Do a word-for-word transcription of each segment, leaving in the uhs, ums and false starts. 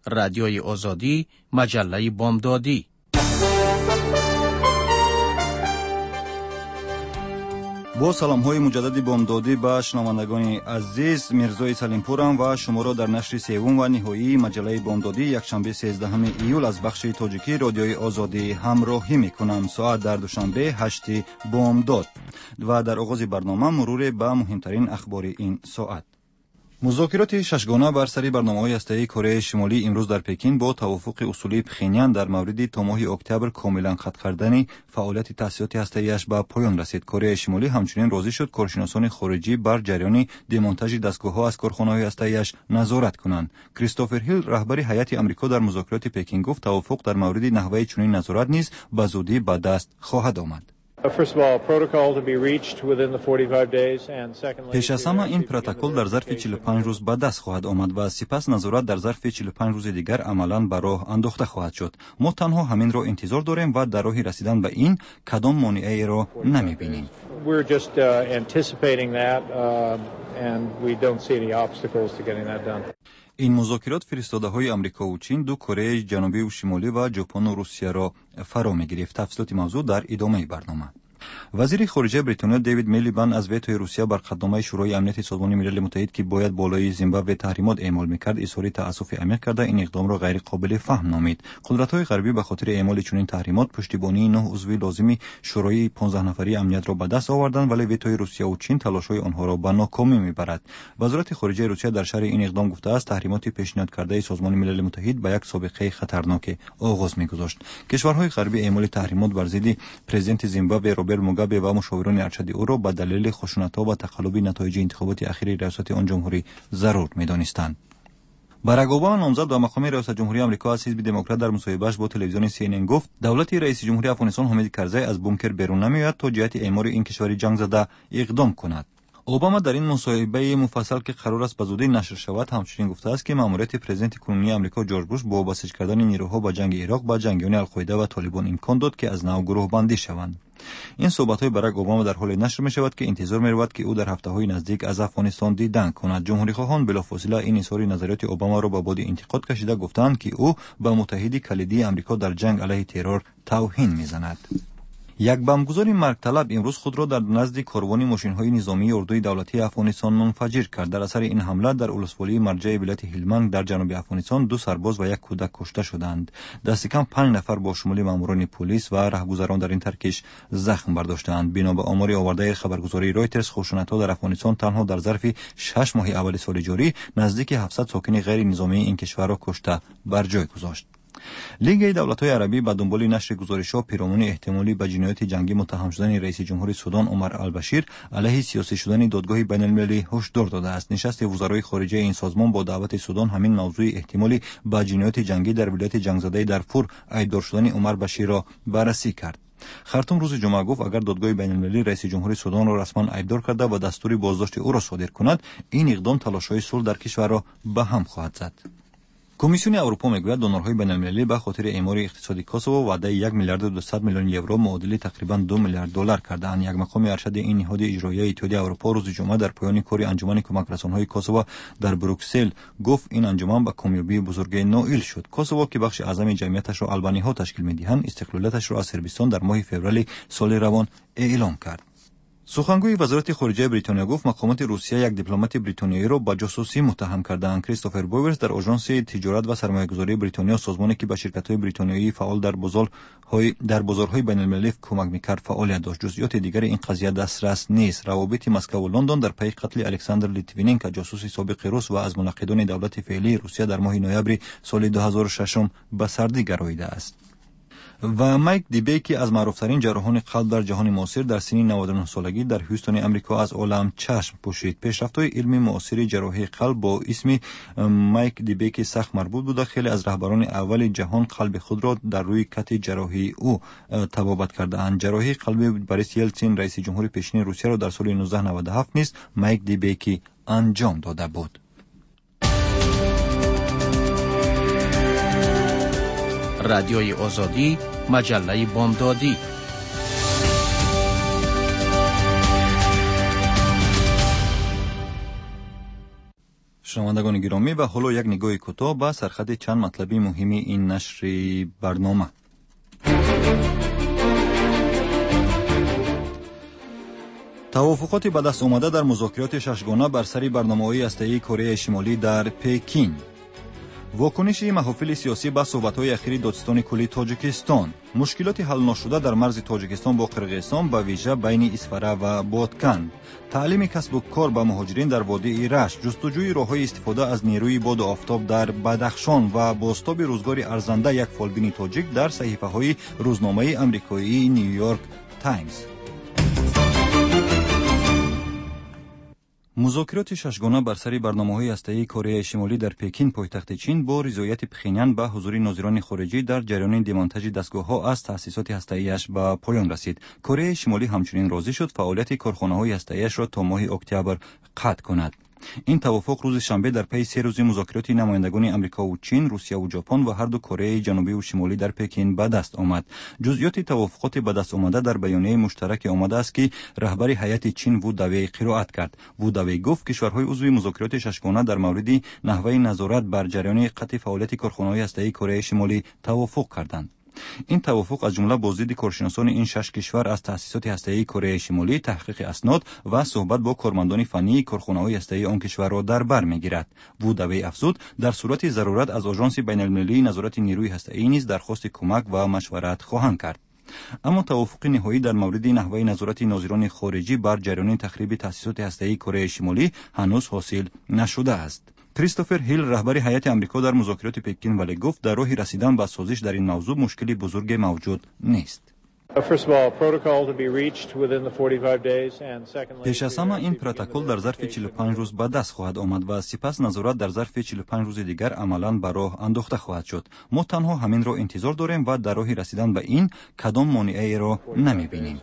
رادیوی آزادی، مجله بامدادی. با سلام های مجدد بامدادی به شنوندگان عزیز، میرزای سلیمپورم و شما را در نشر سوم و نهایی مجله بامدادی یکشنبه سیزدهم ایول از بخش تاجیکی رادیوی آزادی همراهی میکنم. ساعت در دوشنبه هشتم بامداد و در آغاز برنامه مرور به مهمترین اخبار این ساعت. مذاکرات ششگانه بر سر برنامه‌های هسته‌ای کره شمالی امروز در پکین با توافق اصولی پخینیان در مورد تا ماه اکتبر کاملا قطع کردن فعالیت تأسیسات هسته‌ایش به پایان رسید. کره شمالی همچنین راضی شد کارشناسان خارجی بر جریان دیمونتاژ دستگاه‌ها از کارخانه‌های هسته‌ایش نظارت کنند. کریستوفر هیل رهبر هیئت آمریکا در مذاکرات پکین گفت توافق در مورد نحوه چنین نظارت نیز به زودی به دست خواهد آمد. پیش از همه این پروتکل در ظرف چهل و پنج روز به دست خواهد آمد و سپس نظارت در ظرف چهل و پنج روز دیگر عملاً به راه انداخته خواهد شد. ما تنها همین را انتظار داریم و در راه رسیدن به این کدام مانعی را نمی‌بینیم. این مذاکرات فرستاده‌های آمریکا و چین، دو کره جنوبی و شمالی و ژاپن و روسیه را فرا می‌گرفت. تفصیلات موضوع در ادامه برنامه. وزیر خارجه بریتانیا دیوید میلیبند از ویتوی روسیه بر قطعنامه شورای امنیت سازمان ملل متحد که باید بالای زیمبابوه تحریمات اعمال می‌کرد اظهار تأسف عمیق کرده این اقدام را غیر قابل فهم نامید. قدرت‌های غربی به خاطر اعمال چنین تحریمات پشتیبانی نه عضو لازمی شورای پانزده نفری امنیت را به دست آوردند، ولی ویتوی روسیه و چین تلاش‌های آنها را به ناکامی می‌برد. وزارت خارجه روسیه در شرح این اقدام گفته است تحریمات پیشنهاد کرده سازمان ملل متحد به یک سابقه خطرناک آغاز می‌گذاشت. کشورهای غربی اعمال تحریمات بر ضد پرزیدنت زیمبابوه روبرت موگابه و مشاوران ارشد او را به دلیل خشونت‌ها و تقلب نتایج انتخابات اخیر ریاست آن جمهوری ضرور می‌دانستند. باراک اوباما نامزد به مقام ریاست جمهوری آمریکا از حزب دموکرات در مصاحبه‌اش با تلویزیون سی ان ان گفت دولت رئیس جمهوری افغانستان حامد کرزی از بونکر بیرون نمی‌آید تا جهت اعمار این کشور جنگ زده اقدام کند. اوباما در این مصاحبه مفصل که قرار است به زودی نشر شود همچنین گفته است که مأموریت پرزیدنت کنونی آمریکا جورج بوش با وابسته کردن نیروها به جنگ عراق به جنگیان القاعده و طالبان امکان داد که از نو گروه بندی شوند. این صحبت‌های باراک اوباما در حال نشر می‌شود که انتظار می‌رود که او در هفته‌های نزدیک از افغانستان دیدن کند. جمهوری‌خواهان بلافاصله این اظهار نظریات اوباما را به باد انتقاد کشیده گفتند که او به متحد کلیدی آمریکا در جنگ علیه ترور توهین می‌زند. یک بمبگذار مرگ طلب امروز خود را در نزد کاروان ماشین‌های نظامی اردوی دولتی افغانستان منفجر کرد. در اثر این حمله در ولسوالی مرجع ولایت هلمند در جنوب افغانستان دو سرباز و یک کودک کشته شدند. دست کم پنج نفر با شمول ماموران پلیس و راهگذران در این ترکش زخم برداشتند. بنا به آمار آورده خبرگزاری رایترز خشونت‌ها در افغانستان تنها در ظرف شش ماه اول سال جاری نزدیک هفتصد ساکن غیر نظامی این کشور را کشته بر جای گذاشت. لیگ دولت‌های عربی به دنبال نشر گزارش‌ها پیرامون احتمالی به جنایات جنگی متهم شدن رئیس جمهور سودان عمر البشیر علیه سیاسی شدن دادگاه بین‌المللی هشدار داده است. نشست وزرای خارجه این سازمان با دعوت سودان همین موضوع احتمالی به جنایات جنگی در ولایت جنگ‌زده دارفور ایجاد شدن عمر بشیر را بررسی کرد. خرطوم روز جمعه گفت اگر دادگاه بین‌المللی رئیس جمهور سودان را رسما ایبدار کرده و دستور بازداشت او را صادر کند، این اقدام تلاش‌های صلح در کشور را به هم خواهد زد. کمیسیون اروپا میگوید دونورهای بین‌المللی به خاطر اعمار اقتصادی کوسوو وعده یک میلیارد و دویست میلیون یورو معادل تقریبا دو میلیارد دلار کردند. یک مقام ارشد این نهاد اجرایی اتحادیه اروپا روز جمعه در پایان کار انجمن کمک رسان‌های کوسوو در بروکسل گفت این انجمن به کامیابی بزرگ نائل شد. کوسوو که بخش اعظم جمعیتش را آلبانی‌ها تشکیل می‌دهند استقلالیتش را از صربستان در ماه فوریه سال روان اعلام کرد. سخنگوی وزارت خارجه بریتانیا گفت مقامات روسیه یک دیپلمات بریتانیایی را به جاسوسی متهم کردند. کریستوفر بوورز در آژانس تجارت و سرمایه‌گذاری بریتانیا، سازمانی که به شرکت‌های بریتانیایی فعال در بازارهای در بازارهای بین‌المللی کمک می‌کرد فعالیت داشت. جزئیات دیگر این قضیه دسترس نیست. روابط مسکو و لندن در پی قتل الکساندر لیتویننکو جاسوس سابق روس و از منقدان دولت فعلی روسیه در ماه نوامبر سال دو هزار و شش به سردی گراییده است. و مایک دیبکی از معروفترین جراحان قلب در جهان معاصر در سن نود و نه سالگی در هیوستن آمریکا از عالم چشم پوشید. پیشرفت‌های علمی معاصر جراحی قلب با اسم مایک دیبکی سخت مربوط بوده. خیلی از رهبران اول جهان قلب خود را در روی کت جراحی او تبابت کرده‌اند. جراحی قلب بوریس یلتسین رئیس جمهور پیشین روسیه را در سال نوزده نود و هفت نیز مایک دیبکی انجام داده بود. رادیوی آزادی، مجله بامدادی. شنوندگان گرامی و حالا یک نگاه کوتاه به سرخط چند مطلبی مهم این نشر برنامه. توافقات به دست آمده در مذاکرات ششگانه بر سر برنامه‌های هسته‌ای کره شمالی در پکین. واکنش محافل سیاسی به صحبت‌های اخیر دادستان کلی تاجیکستان. مشکلات حل نشده در مرز تاجیکستان با قرقیزستان به ویژه بین اسفره و بادکن. تعلیم کسب و کار به مهاجرین در وادی رشت. جستجوی راه‌های استفاده از نیروی باد آفتاب در بدخشان و بازتاب روزگار ارزنده یک فالبین تاجیک در صحیفه‌های روزنامه آمریکایی نیویورک تایمز. مذاکرات ششگانه بر سر برنامه‌های هسته‌ای کره شمالی در پکین پایتخت چین با رضایت پخینیان به حضور ناظران خارجی در جریان دیمونتاژ دستگاه‌ها از تأسیسات هسته‌ایش به پایان رسید. کره شمالی همچنین راضی شد فعالیت کارخانه‌های هسته‌ایش را تا ماه اکتبر قطع کند. این توافق روز شنبه در پی سه روزی مذاکرات نمایندگان آمریکا و چین، روسیه و ژاپن و هر دو کره جنوبی و شمالی در پکین به دست آمد. جزئیات توافقات به دست آمده در بیانیه مشترک آمده است که رهبر هیئت چین وو داوی قرائت کرد. وو داوی گفت کشورهای عضو مذاکرات ششگانه در مورد نحوه نظارت بر جریان قطع فعالیت کارخانه‌های هسته‌ای کره شمالی توافق کردند. این توافق از جمله بازدید کارشناسان این شش کشور از تأسیسات هسته‌ای کره شمالی، تحقیق اسناد و صحبت با کارمندان فنی کارخانه‌های هسته‌ای آن کشور را در بر می‌گیرد. وو داوی افزود در صورت ضرورت از آژانس بین‌المللی نظارت نیروی هسته‌ای نیز درخواست کمک و مشورت خواهند کرد. اما توافق نهایی در مورد نحوه نظارت ناظران خارجی بر جریان تخریب تأسیسات هسته‌ای کره شمالی هنوز حاصل نشده است. کریستوفر هیل رهبر هیئت آمریکا در مذاکرات پکین ولی گفت در راه رسیدن به سازش در این موضوع مشکلی بزرگ موجود نیست. پیش از همه این پروتکل در ظرف چهل و پنج روز به دست خواهد آمد و سپس نظارت در ظرف چهل و پنج روز دیگر عملاً به راه انداخته خواهد شد. ما تنها همین را انتظار داریم و در راه رسیدن به این کدام مانعی را نمی‌بینیم.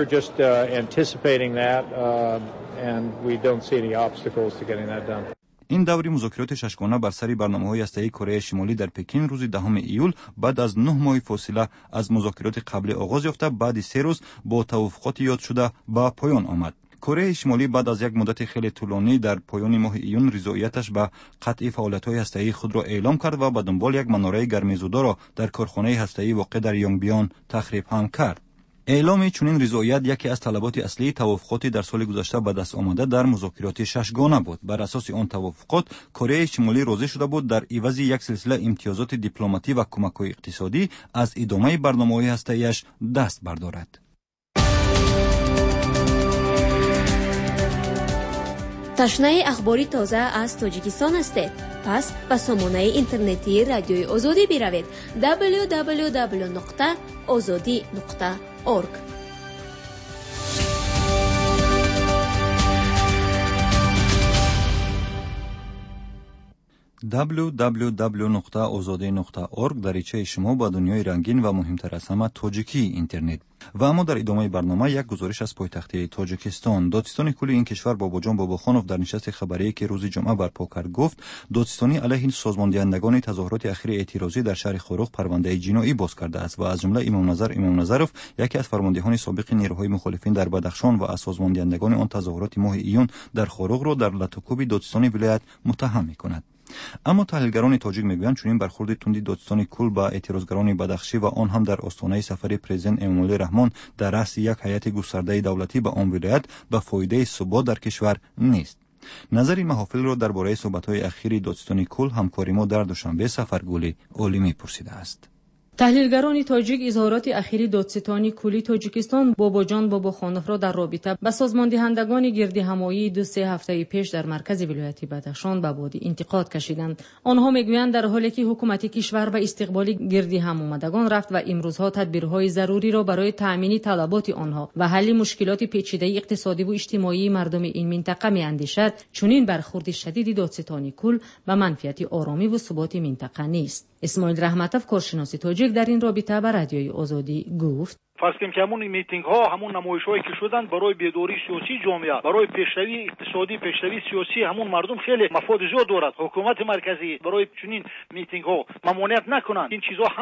این دوری مذاکرات ششگانه بر سر برنامه‌های هسته‌ای کره شمالی در پکین روز دهم ایول بعد از نه ماه فاصله از مذاکرات قبلی آغاز یافته بعد سه روز با توافقات یاد شده به پایان آمد. کره شمالی بعد از یک مدت خیلی طولانی در پایان ماه ایون رضایتش به قطع فعالیت‌های هسته‌ای خود را اعلام کرد و به دنبال یک مناره گرمیزودا را در کارخانه هسته‌ای واقع در یونگبیان تخریب هم کرد. اعلام چنین رضایت یکی از طلبات اصلی توافقاتی در سال گذشته به دست آمده در مذاکرات ششگانه بود. بر اساس آن توافقات کره شمالی راضی شده بود در عوض یک سلسله امتیازات دیپلماتی و کمک‌های اقتصادی از ادامه برنامه‌های هسته‌ایش دست بردارد. تشنه اخباری تازه از تاجیکستان هستید؟ پس به سامانه اینترنتی رادیوی آزادی بروید دبلیو دبلیو دبلیو نقطه آزادی نقطه اورگ. دبلیو دبلیو دبلیو نقطه آزادی نقطه اورگ دریچه شما با دنیای رنگین و مهمتر از همه تاجیکی اینترنت. و اما در ادامه برنامه یک گزارش از پایتخت تاجیکستان. دادستان کلی این کشور باباجان باباخانوف در نشست خبری که روز جمعه برپا کرد گفت دادستانی علیه سازماندهندگان تظاهرات اخیر اعتراضی در شهر خوروغ پرونده جنایی باز کرده است و از جمله امام نظر امام نظرов یکی از فرماندهان سابق نیروهای مخالفین در بدخشان و از سازماندهندگان آن تظاهرات ماه ایون در خوروغ را در لطوکوب دادستانی ولایت متهم می‌کند. اما تحلیلگران تاجیک میگویند چنین برخورد تندی دادستان کل با اعتراضگران بدخشی و آن هم در آستانه سفر پرزیدنت امامعلی رحمان در رأس یک هیئت گسترده دولتی به آن ولایت به فایده ثبات در کشور نیست. نظر محافل را درباره صحبت‌های اخیر دادستان کل همکاری ما در دوشنبه سفرگل عالمی پرسیده است. تحلیلگران تاجیک اظهارات اخیر دادستان کلی تاجیکستان باباجان باباخانوف را در رابطه با سازماندهندگان گردی همایی دو سه هفته پیش در مرکز ولایت بدخشان به باد انتقاد کشیدند. آنها میگویند در حالی که حکومت کشور به استقبال گردی هم آمدگان رفت و امروزها تدبیرهای ضروری را برای تأمین طلبات آنها و حل مشکلات پیچیده اقتصادی و اجتماعی مردم این منطقه میاندیشد، چنین برخورد شدید دادستان کل به منفعت آرامی و ثبات منطقه نیست. اسماعیل رحمتوف کارشناس تاجیک در این رابطه به رادیوی آزادی گفت فرض کنیم که همون میتینگ ها همون نمایش هایی که شدن برای بیداری سیاسی جامعه، برای پیشروی اقتصادی، پیشروی سیاسی همون مردم خیلی مفاد زیاد دارد. حکومت مرکزی برای چنین میتینگ ها ممانعت نکنند. این چیزها همش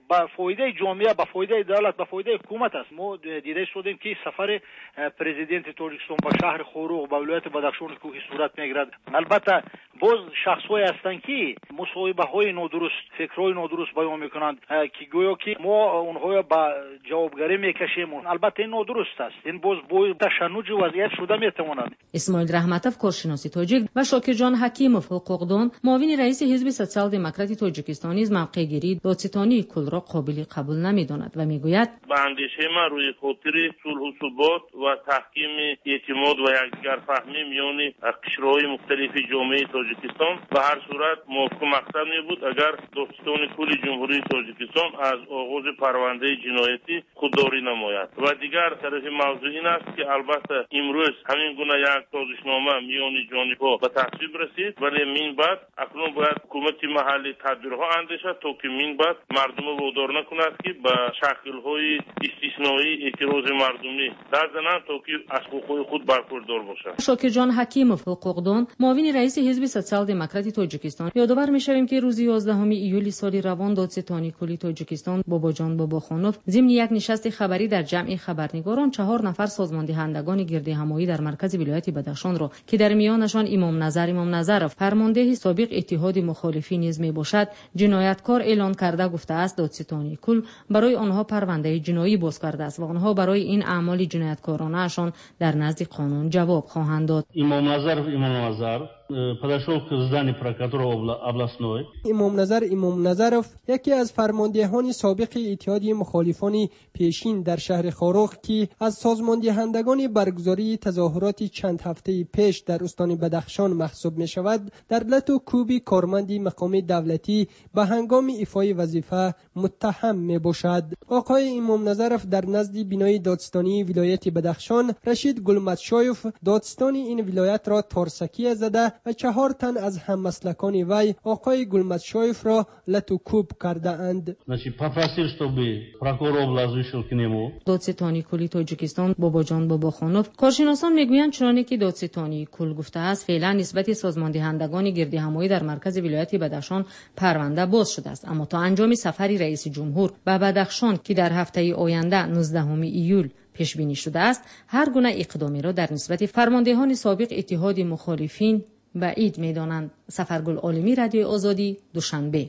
با فایده جامعه، با فایده دولت، با فایده حکومت است. ما دیده شدیم که سفر پرزیدنت تاجیکستان به شهر خوروغ به ولایت بدخشان کوهی صورت میگیرد. البته باز شخص‌های هستند که مصاحبه‌های نادرست، فکرهای نادرست بیان میکنند که گویا که ما اونها با جوابگری میکشیم. البته این نادرست است. این باز باید تشنج وضعیت شده میتواند. اسماعیل رحمتوف کارشناس تاجیک و شاکر جان حکیموف حقوقدان معاون رئیس حزب سوسیال دموکرات تاجیکستان از موقع‌گیری دادستانی کل را قابل قبول نمی‌داند و میگوید با اندیشه ما روی خاطر صلح و ثبات و تحکیم اعتماد و یکدیگرفهمی میان قشرهای مختلف جامعه تاجیکستان به هر صورت موافق مقصد می‌بود اگر دادستان کل جمهوری تاجیکستان از آغاز پرونده جنایتی خودداری نماید. و دیگر طرف موضوع این است که البته امروز همین گونه یک سازشنامه میان جانب‌ها به تصویب رسید، ولی من بعد اکنون باید حکومت محلی تدبیرها اندیشد تا که من بعد مردم وادار نکند که به شکل‌های استثنایی اعتراض مردمی دست زنند تا که از حقوق خود برخوردار باشند. شاکر جان حکیموف حقوقدان معاون رئیس حزب سوسیال دموکرات تاجیکستان یادآور می‌شویم که روز یازدهم ایول سال روان دادستانی کلی تاجیکستان باباجان باباخانوف ضمن یک نشست خبری در جمع خبرنگاران چهار نفر سازماندهندگان گرد همایی در مرکز ولایت بدخشان را که در میانشان امام نظر امام نظرов فرمانده سابق اتحاد مخالفین نیز میباشد جنایتکار اعلان کرده گفته است دادستانی کل برای آنها پرونده جنایی باز کرده است و آنها برای این اعمال جنایتکارانه اشان در نزد قانون جواب خواهند داد. امام نظرов امام نظر подошел к зданию прокуратуры областной. امام نظر امام نظرов یکی از فرماندهان سابق اتحادیه مخالفان پیشین در شهر خاروغ که از سازماندهندگان برگزاری تظاهرات چند هفته پیش در استان بدخشان محسوب می شود در لطو کوبی کارمندی مقام دولتی به هنگام ایفای وظیفه متهم می باشد. آقای امام نظرов در نزد بینای دادستانی ولایت بدخشان رشید گلمتشایف دادستان این ولایت را تارسکی زده و چهار تن از هممسلکان وی آقای گلمتشایف را لطو کوب کرده اند. دادستانی کلی تاجیکستان باباجان باباخانوف کارشناسان میگویند چنانه که دادستانی کل گفته است فعلا نسبت سازماندهندگان گرد همایی در مرکز ولایت بدخشان پرونده باز شده است، اما تا انجام سفری رئیس جمهور به بدخشان که در هفته آینده نوزدهم ایول پیش بینی شده است هر گونه اقدامی را در نسبت فرماندهان سابق اتحاد مخالفین بعید می‌دانند. سفرگل عالمی رادیو آزادی دوشنبه.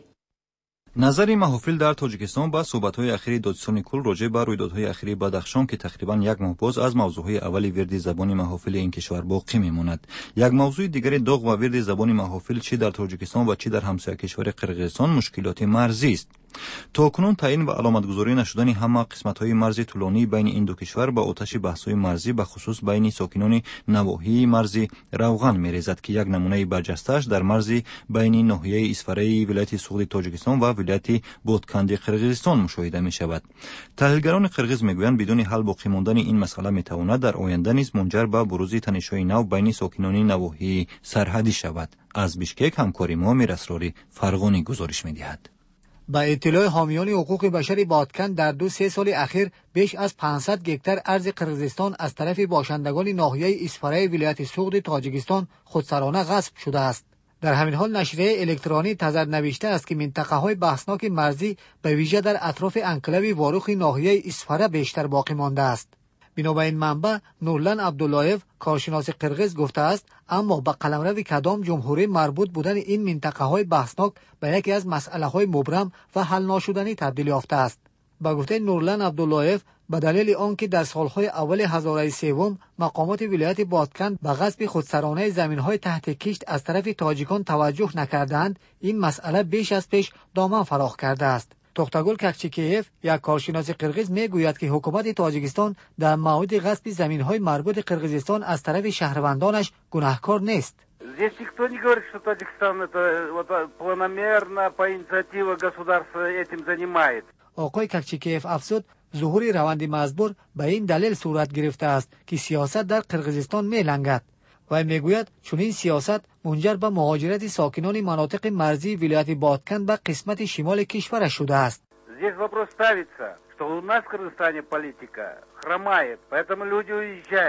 نظر محافل در تاجیکستان با صحبت‌های اخیر دادستان کل راجع به رویدادهای اخیر بدخشان که تقریباً یک ماه باز از موضوعهای اولی ورد زبان محافل این کشور باقی می‌ماند. یک موضوع دیگر داغ و ورد زبان محافل چه در تاجیکستان و چه در همسایه کشور قرقیزستان مشکلات مرزی است. تاکنون تعیین و علامتگذاری نشدن همه قسمت‌های مرزی طولانی بین این دو کشور با آتش بحث‌های مرزی به خصوص بین ساکنان نواحی مرزی روغن می‌ریزد که یک نمونه برجسته‌اش در مرزی بین ناحیه اسفره ولایت سوغد تاجیکستان و ولایت بودکندی قرقیزستان مشاهده می‌شود. تحلیلگران قرقیز می‌گویند بدون حل باقی ماندن این مسئله می‌تواند در آینده نیز منجر به بروز تنش‌های نو بین ساکنان نواحی سرحدی شود. از بیشکک همکاری ما میراسراری فرغانی گزارش می‌دهد. با اطلاع حامیان حقوق بشر بادکند در دو سه سال اخیر بیش از پانصد هکتار ارض قرقیزستان از طرف باشندگان ناحیه اسفره ولایت سوغد تاجیکستان خودسرانه غصب شده است. در همین حال نشریه الکترونی تزر نوشته است که منطقه‌های بحثناک مرزی به ویژه در اطراف انکلاوی واروخ ناحیه اسفره بیشتر باقی مانده است. بنابراین منبع نورلن عبداللهیف کارشناس قرقیز گفته است اما با قلمرو کدام جمهوری مربوط بودن این منطقه‌های بحثناک به یکی از مسئله‌های مبرم و حل ناشدنی تبدیل یافته است. با گفته نورلن عبداللهیف به دلیل آنکه در سالهای اول هزاره سوم مقامات ولایت بادکند به غصب خودسرانه زمین‌های تحت کشت از طرف تاجیکان توجه نکردند، این مسئله بیش از پیش دامن فراخ کرده است. توختاگل کاکچیکیف یک کارشناس قرقیز میگوید که حکومت تاجیکستان در مورد غصب زمین‌های مربوط قرقیزستان از طرف شهروندانش گناهکار نیست. Здесь никто не говорит, что Таджикистан это вот планомерно по инициативе государства этим занимает. آقای کاکچیکیف افزود ظهور روند مزبور به این دلیل صورت گرفته است که سیاست در قرقیزستان میلنگد و میگوید چون این سیاست منجر به مهاجرت ساکنان مناطق مرزی ولایت بادکند به قسمت شمال کشور شده است. Здесь вопрос ставится, что у нас в Кыргызстане политика хромает, поэтому люди уезжают.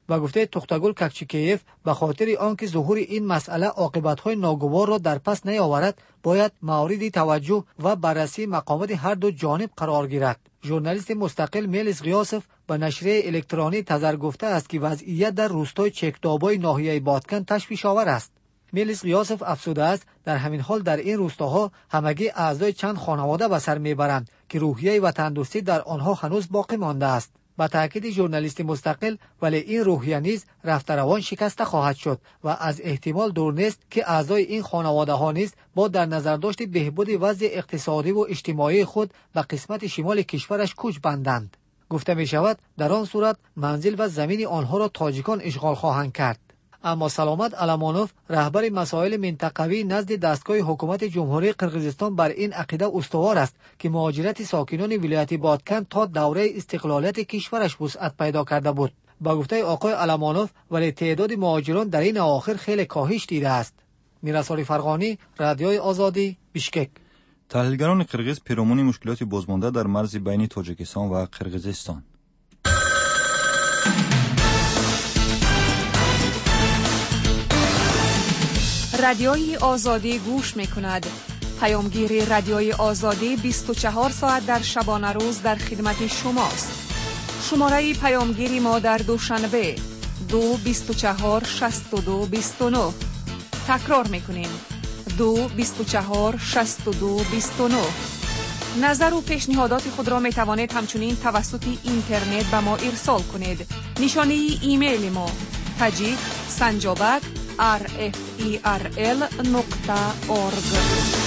و گفته تختگل ککچیکیف به خاطر آنکه ظهور این مسئله عاقبت‌های ناگوار را در پس نیاورد باید مورد توجه و بررسی مقامات هر دو جانب قرار گیرد. ژورنالیست مستقل میلیس غیاسف به نشریه الکترونی تزر گفته است که وضعیت در روستای چکدابای ناحیه بادکن تشویش آور است. میلیس غیاسف افسوده است در همین حال در این روستاها همگی اعضای چند خانواده به سر میبرند که روحیه وطندوستی در آنها هنوز باقی مانده است. با تاکید ژورنالیست مستقل ولی این روحیه نیز رفته روان شکسته خواهد شد و از احتمال دور نیست که اعضای این خانواده ها نیز با در نظر داشت بهبود وضع اقتصادی و اجتماعی خود به قسمت شمال کشورش کوچ بندند. گفته می شود در آن صورت منزل و زمین آنها را تاجیکان اشغال خواهند کرد. اما سلامت علمانوف رهبر مسائل منطقوی نزد دستگاه حکومت جمهوری قرقیزستان بر این عقیده استوار است که مهاجرت ساکنان ولایت بادکن تا دوره استقلالیت کشورش وسعت پیدا کرده بود. با گفته آقای علمانوف ولی تعداد مهاجران در این اواخر خیلی کاهش دیده است. میرسال فرغانی، رادیوی آزادی، بیشکک. تحلیلگران قرقیز پیرامون مشکلات بازمانده در مرز بین تاجیکستان و قرقیزستان. رادیوی آزادی گوش می کند. پیامگیر رادیوی آزادی بیست و چهار ساعت در شبانه روز در خدمت شماست. شماره پیامگیری ما در دوشنبه دو بیست و چهار شصت و دو بیست و نه. تکرار می کنیم دو بیست و چهار شصت و دو بیست و نه. نظر و پیشنهادات خود را می توانید همچنین توسط اینترنت به ما ارسال کنید. نشانه ایمیل ما تاجیک سنجابک آر اف ای آر ال نقطه اورگ.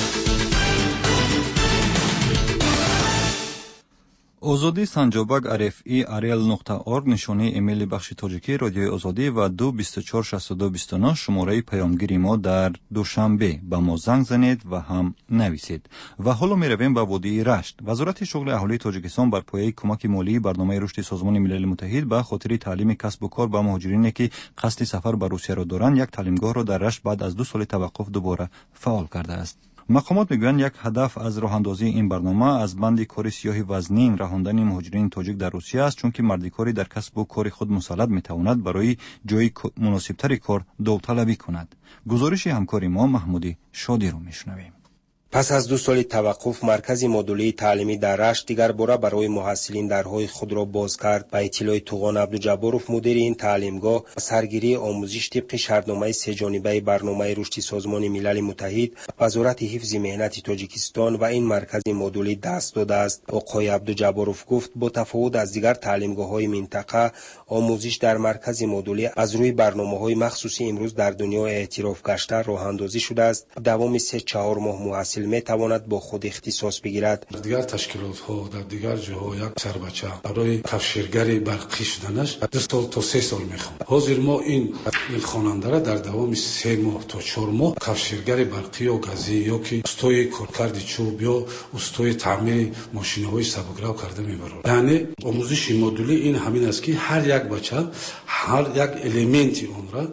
آزادی سنجابک آر اف ای آر ال نقطه اورگ نشانه ایمیل بخش تاجیکی رادیوی آزادی و دو بیست و چهار شصت و دو بیست و نه شماره پیامگیری ما در دوشنبه به ما زنگ زنید و هم نویسید. و حالا می رویم به وادی رشت. وزارت شغل اهالی تاجیکستان بر پایه کمک مالی برنامه رشد سازمان ملل متحد به خاطر تعلیم کسب و کار به مهاجرینی که قصد سفر به روسیه را دارند یک تعلیمگاه را در رشت بعد از دو سال توقف دوباره فعال کرده است. مقامات میگویند یک هدف از راه اندازی این برنامه از بند کار سیاه وزنین رهاندن مهاجرین تاجیک در روسیه است، چون که مردکاری در کسب و کار خود مسلط میتواند برای جای مناسبتر کار داوطلبی کند. گزارش همکاری ما محمودی شادی رو میشنویم. پس از دو سال توقف مرکز مدلی تعلیمی در رشت دیگر باره برای محصلین درهای خود را باز کرد. با اطلاع توغان عبدالجباروف مدیر این تعلیمگاه سرگیری آموزش طبق شرطنامه سه جانبه برنامه رشد سازمان ملل متحد وزارت حفظ مهنت تاجیکستان و این مرکز مدلی دست داده است. آقای عبدالجباروف گفت با تفاوت از دیگر تعلیمگاه‌های منطقه آموزش در مرکز مدلی از روی برنامه‌های مخصوصی امروز در دنیا اعتراف گشته راه اندازی شده است. دوام سه چهار ماه محصل می تواند با خود اختصاص بگیرد. در دیگر تشکیلات ها در دیگر جاها یک سر بچه برای کفشیرگری برقی شدنش دو سال تا سه سال میخواد. حاضر ما این این خواننده را در دوام سه ماه تا چهار ماه کفشیرگری برقی یا گازی یا که استوی کارکرد چوب یا استوی تعمیر ماشین‌های سبکرو کرده میبرند. یعنی آموزش مدلی این همین است که هر یک بچه هر یک الیمنتی اون را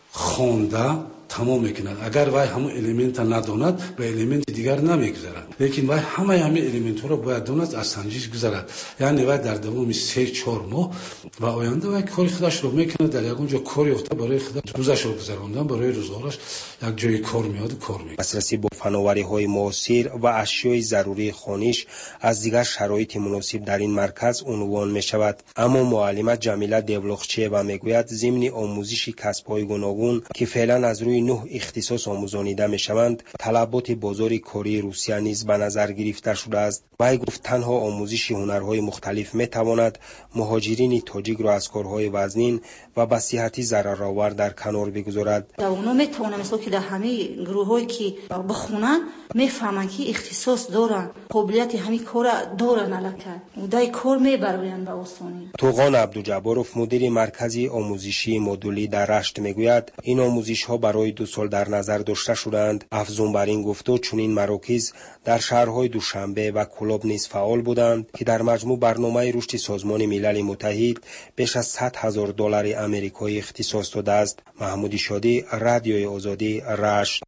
خوانده تمام میکند. اگر وای همون الیمنت نداند به الیمنت دیگر نمیگذرد، لیکن وای همه همه الیمنت ها را باید داند از سنجش گذرد. یعنی وای در دوام سه چهار ماه و آینده وای کار خودش رو میکند، در یک اونجا کار یافته برای خودش روزش رو گذراندن، برای روزگارش یک جای کار میاد کار میکنه. دسترسی به فناوری های معاصر و اشیای ضروری خانش از دیگر شرایط مناسب در این مرکز عنوان می شود. اما معلمه جمیله دیولوخچیوا میگوید ضمن آموزش کسب های گوناگون که فعلا از روی نه اختصاص آموزانیده می شوند، طلبات بازار کاری روسیه نیز به نظر گرفته شده است. وی گفت تنها آموزش هنرهای مختلف می تواند مهاجرین تاجیک را از کارهای وزنین و به صحتی ضررآور در کنار بگذارد. اونا می توانند مثلا که در همه گروهایی که بخونن میفهمند که اختصاص دارن، قابلیت همین کار دارن، البته اودای کار میبرند به آسانی. توغان عبدالجباروف مدیر مرکز آموزشی مدلی در رشت میگوید این آموزش ها برای دو سال در نظر داشته شدند. افزون بر این گفته چنین مراکز در شهرهای دوشنبه و کلاب نیز فعال بودند که در مجموع برنامه رشد سازمان ملل متحد بیش از صد هزار دلار آمریکایی اختصاص داده است. محمود شادی، رادیوی آزادی، رشت.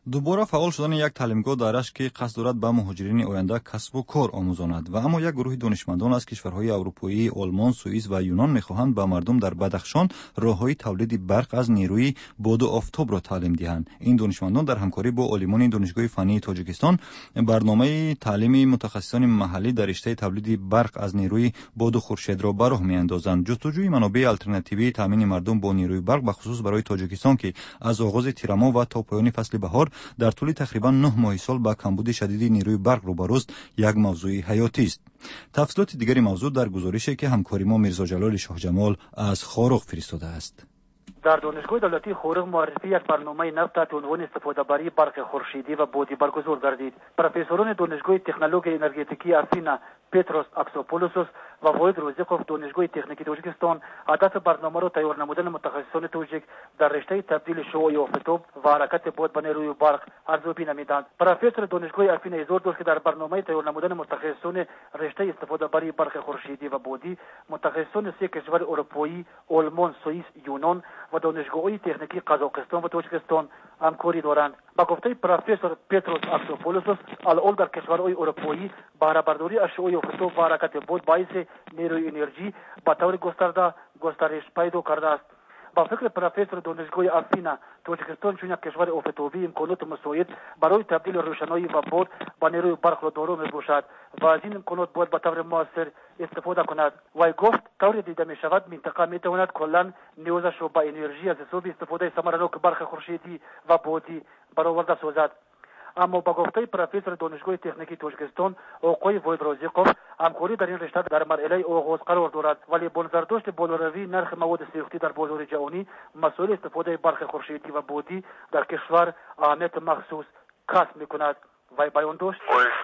دوباره فعال شدن یک تعلیمگاه در رشت که قصد دارد به مهاجرین آینده کسب و کار آموزاند و اما یک گروه دانشمندان از کشورهای اروپایی، آلمان، سوئیس و یونان میخواهند به مردم در بدخشان راههای تولید برق از نیروی باد و آفتاب را تعلیم دهند. این دانشمندان در همکاری با عالمان دانشگاه فنی تاجیکستان برنامه تعلیم متخصصان محلی در رشته تولید برق از نیروی باد و خورشید را به راه میاندازند. جستجوی منابع آلترناتیوی تامین مردم با نیروی برق به خصوص برای تاجیکستان که از آغاز تیر ماه و تا پایان فصل بهار در طول تقریبا نه ماه سال با کمبود شدید نیروی برق روبروست یک موضوع حیاتی است. تفصیلات دیگری موضوع در گزارشی که همکاری ما میرزا جلال شاه جمال از خارق فرستاده است. در دانشگاه دولتی خورق معرفی یک برنامه نو تحت عنوان استفاده بری برق خورشیدی و بادی برگزار گردید. پروفسوران دانشگاه تکنولوژی انرژتیکی افینا پتروس اکسوپولوسوس و واحد روزیقوف دانشگاه تکنیکی تاجیکستان هدف برنامه را تیار نمودن متخصصان تاجیک در رشته تبدیل شعاع آفتاب و حرکت باد به نیروی برق ارزیابی نمودند. پروفسور دانشگاه افینا اظهار داشت که در برنامه تیار نمودن متخصصان رشته استفاده بری برق خورشیدی و بادی متخصصان سه کشور اروپایی، آلمان، سوئیس، یونان و دانشگاه‌های تکنیکی قزاقستان و تاجیکستان همکاری دارند. با گفته پروفسور پتروس اکسوپولوسوس الان در کشورهای اروپایی بهره برداری از شعاع آفتاب و حرکت باد باعث نیروی انرژی به طور گسترده گسترش پیدا کرده است. با فکر پروفسور دانشگاه افینا تاجیکستان چون یک کشور آفتابی امکانات مساعد برای تبدیل روشنایی و باد به نیروی برق را دارا میباشد و از این امکانات باید به طور موثر استفاده کند. وی گفت طور دیده می شود منطقه می تواند کلا نیازش را به انرژی از حساب استفاده ثمرناک برق خورشیدی و بادی برآورده سازد. اما با گفته پروفسور دانشگاه تکنیکی تاجیکستان آقای واحد رازیقوف همکاری در این رشته در مرحله آغاز قرار دارد، ولی با نظرداشت بالاروی نرخ مواد سوختی در بازار جهانی مسائل استفاده برق خورشیدی و بادی در کشور اهمیت مخصوص کسب میکند. وی بیان داشت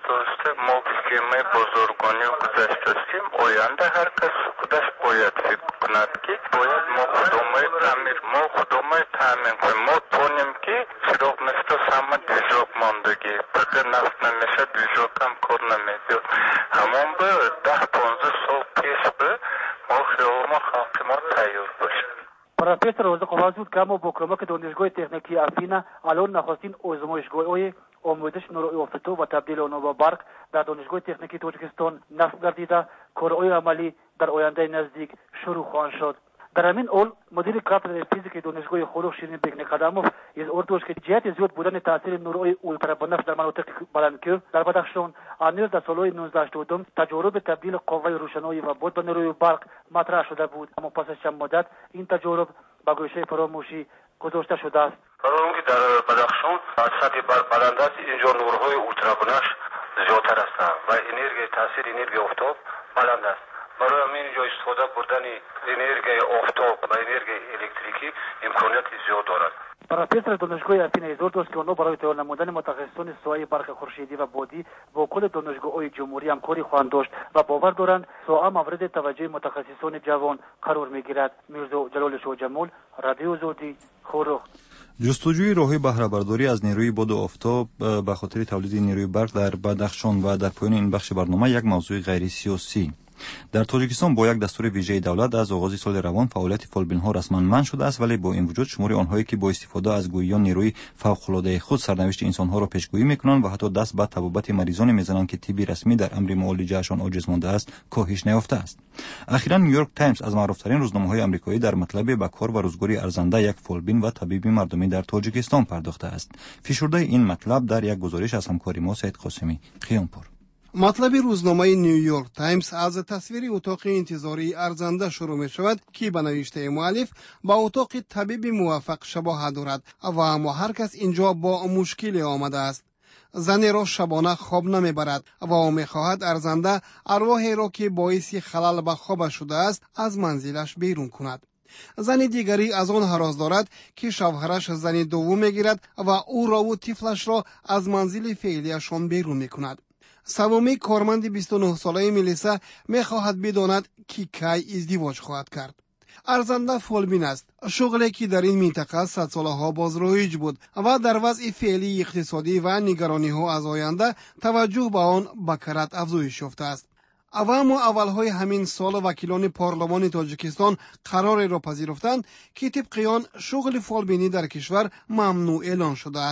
ما که ما بزرگانی گذشته هستیم آینده هر کس خودش باید فکر کند که باید ما خودمای تعمیر ما خودمای تعمیر کنیم. ما تونیم که چراغ مثل سامن دیجاک ماندگی بگه نفت نمیشه دیجاک هم کار نمیده همون به ده پانزده سال پیش به ما خیال ما خاکی ما تیار باشه. پروفسور رازیقوف افزود که اما با کمک دانشگاه تکنیکی افینا الان نخستین آزمایشگاه‌های آموزش نیروی آفتاب و تبدیل آن به برق در دانشگاه تکنیکی تاجیکستان نصب گردیده کارهای عملی در آینده نزدیک شروع خواهند شد. در همین حال مدیر کادر فیزیک دانشگاه خورق شیرین بگ نقدموف اظهار داشت که جهت زیاد بودن تاثیر نورهای اولترا بنفش در مناطق بلندکیو در بدخشان نیز در سالهای نوزده هشتاد تجارب تبدیل قوه روشنایی و باد به نیروی برق مطرح شده بود، اما پس از چند مدت این تجارب به گوشه فراموشی گذاشته شده است. برای اینکه در بدخشان سطح برق بلند است اینجا نورهای اولترا بنفش زیادتر است و انرژی تاثیر انرژی آفتاب بلند است. برای همین اینجا استفاده کردن انرژی آفتاب و انرژی الکتریکی امکانات زیاد دارد. پروفسور دانشگاه افینا اظهار داشت که آنها برای تیار نمودن متخصصان ساحه برق خورشیدی و بادی با کل دانشگاه‌های جمهوری همکاری خواهند داشت و باور دارند ساحه مورد توجه متخصصان جوان قرار میگیرد. میرزا جلال شاه جمال، رادیو آزادی، خورق. جستجوی راهی بهره برداری از نیروی باد و آفتاب به خاطر تولید نیروی برق در بدخشان و در پایان این بخش برنامه یک موضوع غیر سیاسی. در تاجیکستان با یک دستور ویژه دولت از آغاز سال روان فعالیت فالبین‌ها رسما منع شده است، ولی با این وجود شمار آنهایی که با استفاده از گویان نیروی فوق‌العاده خود سرنوشت انسان‌ها را پیشگویی می‌کنند و حتی دست به طبابت مریضان می‌زنند که طبی رسمی در امر معالجه‌شان عاجز مانده است کاهش نیافته است. اخیراً نیویورک تایمز از معروف‌ترین روزنامه‌های آمریکایی در مطلب به کار و روزگاری ارزنده یک فالبین و طبیب مردمی در تاجیکستان پرداخته است. فشرده این مطلب در یک گزارش از همکار ما سید قاسمی قیامپور. مطلب روزنامه نیویورک تایمز از تصویر اتاق انتظاری ارزنده شروع می شود که به نوشته مؤلف با اتاق طبیب موفق شباهت دارد و اما هر کس اینجا با مشکل آمده است. زنی را شبانه خواب نمی برد و می خواهد ارزنده ارواحی را که باعث خلل به خواب شده است از منزلش بیرون کند. زن دیگری از آن هراس دارد که شوهرش زن دوم می گیرد و او را و طفلش را از منزل فعلیشان بیرون می کند. سومی کارمند بیست و نه ساله ملیسا می خواهد بداند که کی ازدواج خواهد کرد. ارزنده فالبین است، شغلی که در این منطقه صد سالها باز رایج بود و در وضع فعلی اقتصادی و نگرانی ها از آینده توجه به آن به کرات افزایش یافته است. اما اولهای همین سال وکیلان پارلمان تاجیکستان قرار را پذیرفتند که طبق آن شغل فالبینی در کشور ممنوع اعلان شده است.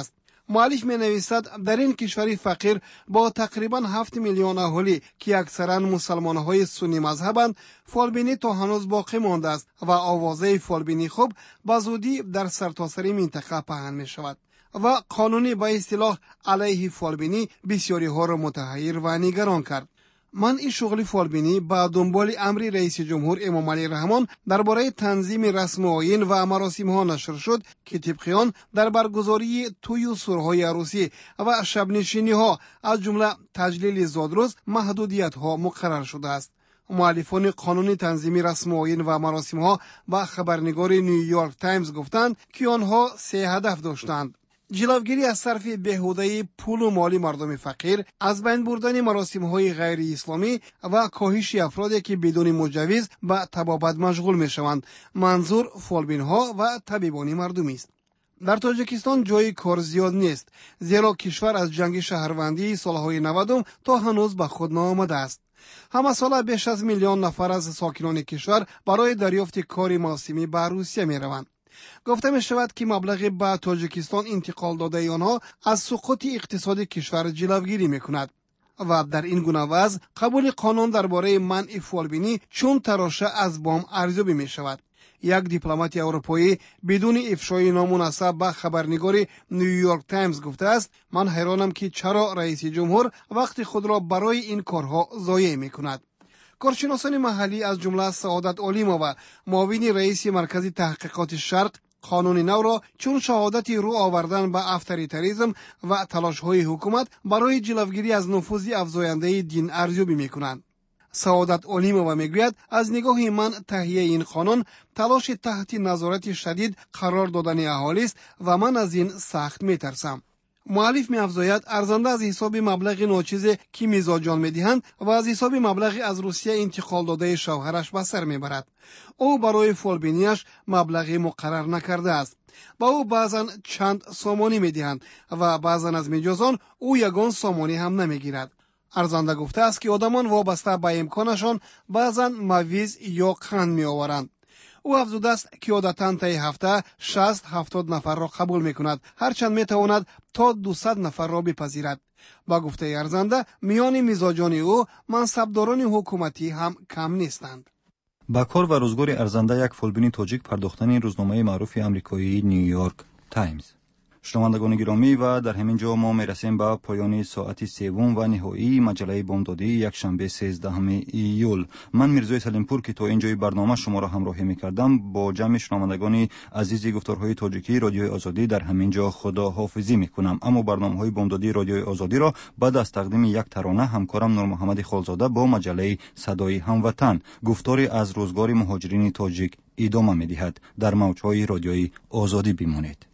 مؤلف می نویسد در این کشور فقیر با تقریبا هفت میلیون اهالی که اکثرا مسلمان های سنی مذهبند، فالبینی تا هنوز باقی مانده است و آوازه فالبینی خوب به زودی در سرتاسر منطقه پهن می شود و قانونی به اصطلاح علیه فالبینی بسیاری ها را متحیر و نگران کرد. من این شغل فالبینی با دنبال امر رئیس جمهور امام علی رحمان درباره تنظیم رسم آیین و مراسم ها نشر شد که طبق آن در برگزاری توی و سرهای عروسی و شبنشینی ها از جمله تجلیل زادروز محدودیت ها مقرر شده است. مؤلفان قانون تنظیم رسم آیین و مراسم ها و خبرنگار نیویورک تایمز گفتند که آنها سه هدف داشتند: جلوگیری از صرف بیهوده پول و مالی مردم فقیر، از بین بردن مراسم های غیر اسلامی و کاهش افرادی که بدون مجوز به طبابت مشغول می شوند. منظور فالبین ها و طبیبان مردمی است. در تاجیکستان جای کار زیاد نیست، زیرا کشور از جنگ شهروندی سالهای نود تا هنوز به خود نآمده است. همه ساله بیش از میلیون نفر از ساکنان کشور برای دریافت کار موسمی به روسیه می روند. گفته می شود که مبلغ به تاجیکستان انتقال داده آنها از سقوط اقتصاد کشور جلوگیری می کند و در این گونه وضع قبول قانون درباره منع فالبینی چون تراشه از بام ارزیابی می شود. یک دیپلمات اروپایی بدون افشای نامناسب به خبرنگار نیویورک تایمز گفته است: من حیرانم که چرا رئیس جمهور وقت خود را برای این کارها ضایع می کند. کارشناسان محلی از جمله سعادت علیمووا، معاون رئیس مرکز تحقیقات شرق، قانون نو را چون شهادت رو آوردن به افطاریتریسم و تلاش‌های حکومت برای جلوگیری از نفوذ افزاینده دین ارزیابی می‌کنند. سعادت علیمووا میگوید از نگاه من تهیه این قانون تلاش تحت نظارت شدید قرار دادن اهالی است و من از این سخت می‌ترسم. مؤلف می‌افزاید ارزنده از حساب مبلغ ناچیزی که میزاجان می‌دهند و از حساب مبلغ از روسیه انتقال داده شوهرش به سر می‌برد. او برای فالبینیش مبلغ مقرر نکرده است. با او بعضا چند سامانی می‌دهند و بعضا از میجازان او یگان سامانی هم نمی‌گیرد. ارزنده گفته است که آدمان وابسته به امکانشان بعضا مویز یا قند می‌آورند. او افزوده است که عادتاً طی هفته شصت هفتاد نفر را قبول می کند، هرچند می تواند تا دویست نفر را بپذیرد. با گفته ارزنده میان میزاجان او منصبداران حکومتی هم کم نیستند. با کار و روزگار ارزنده یک فالبینی تاجیک پرداختن روزنامه معروف آمریکایی نیویورک تایمز. شنوندگان گرامی، و در همین جا ما میرسیم به پایان ساعت سوم و نهایی مجله بامدادی یک شنبه سیزدهم ایول. من میرزای سلیمپور که تا اینجای برنامه شما را همراهی میکردم با جمع شنوندگان عزیز گفتارهای تاجیکی رادیوی آزادی در همین جا خداحافظی میکنم. اما برنامه‌های بامدادی رادیوی آزادی را بعد از تقدیم یک ترانه همکارم نور محمد خالزاده با مجله صدای هموطن گفتاری از روزگار مهاجرین تاجیک ادامه میدهد. در موجهای رادیوی آزادی بمانید.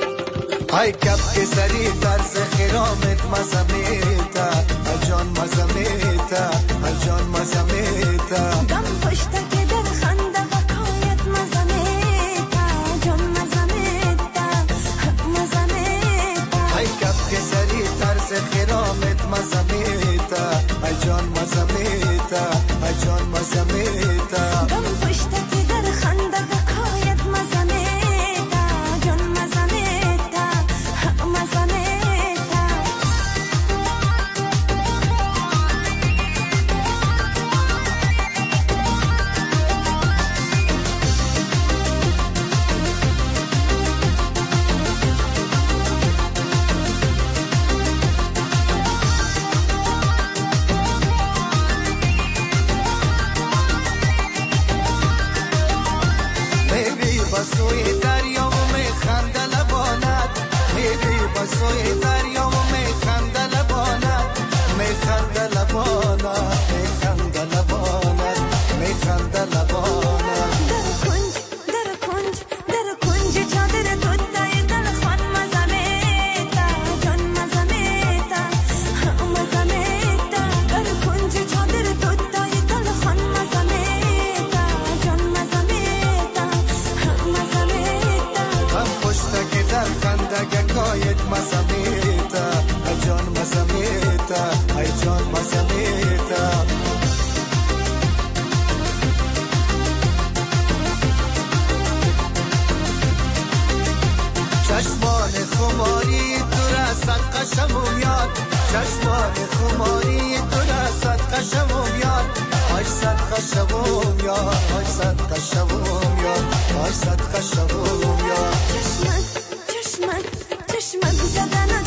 های کپ که سری ترس خرامت مزمیتا جان مزمیتا جان مزمیتا دم پشت که در خنده وکایت مزمیتا جان مزمیتا مزمیتا های کپ که سری ترس خرامت مزمیتا جان مزمیتا جان مزمیتا دم پشت که در خنده وکایت مزمیتا جان مزمیتا بسوی دریا و میخنده لبانت میری بسوی دریا و میخنده لبانت میخنده لبانت میخنده لبانت میخنده لبانت در کنج در کنج در کنج چادر توتای دل خان مزمیتا جان مزمیتا مزمیتا در کنج چادر توتای دل خان مزمیتا جان مزمیتا در خنده کایت مزمیتا ای جان مزمیتا ای جان مزمیتا چشمان خماری تو را چشمان خماری تو را صدقه شوم یار آی صدقه شوم یار آی صدقه شوم یار آی صدقه شوم یار چشمت چشمت چشمت زدن